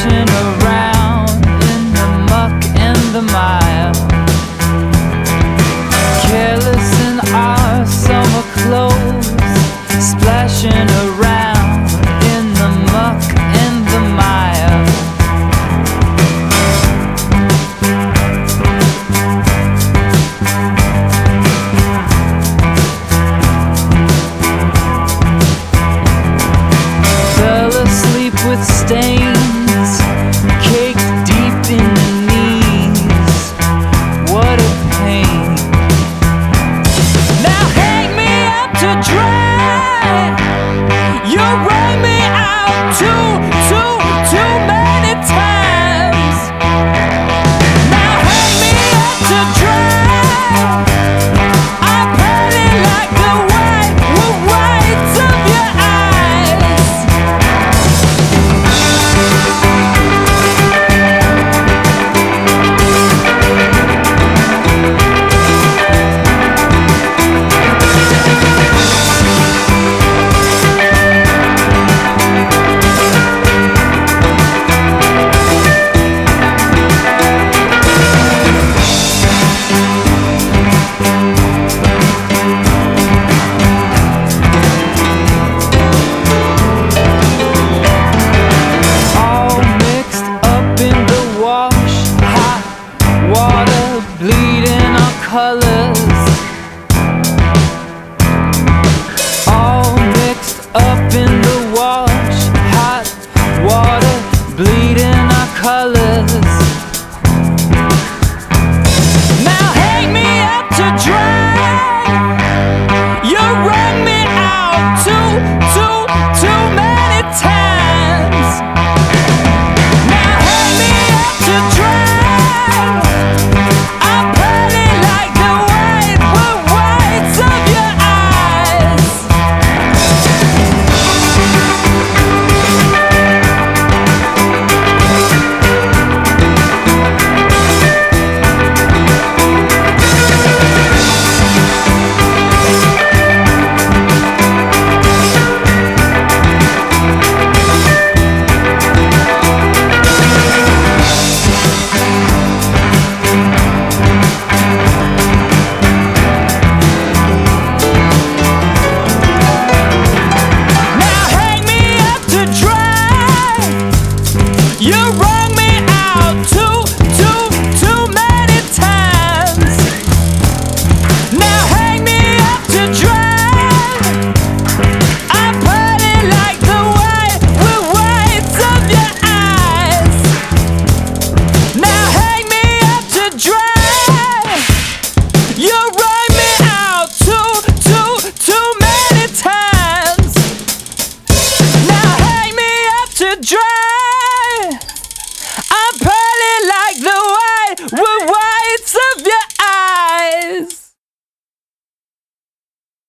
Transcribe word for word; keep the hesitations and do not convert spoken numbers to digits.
splashing around in the muck and the mire, careless in our summer clothes, splashing around in the muck and the mire. Fell asleep with stains caked deep in the knees. What a pain. Now hang me up to dry. You wrung me out too, too, too many times. Now hang me up to dry. I'm burning like the white, the whites of your eyes. Bleeding our colors, all mixed up in the wash. Hot water bleeding our colors. Now hang me up to dry. You wrung me out too, too, too many times. Now hang me up to dry. You wrung me out too, too, too many times. Now hang me up to dry. I'm burning like the white, the whites of your eyes. Now hang me up to dry. You wrung me out too, too, too many times. Now hang me up to dry.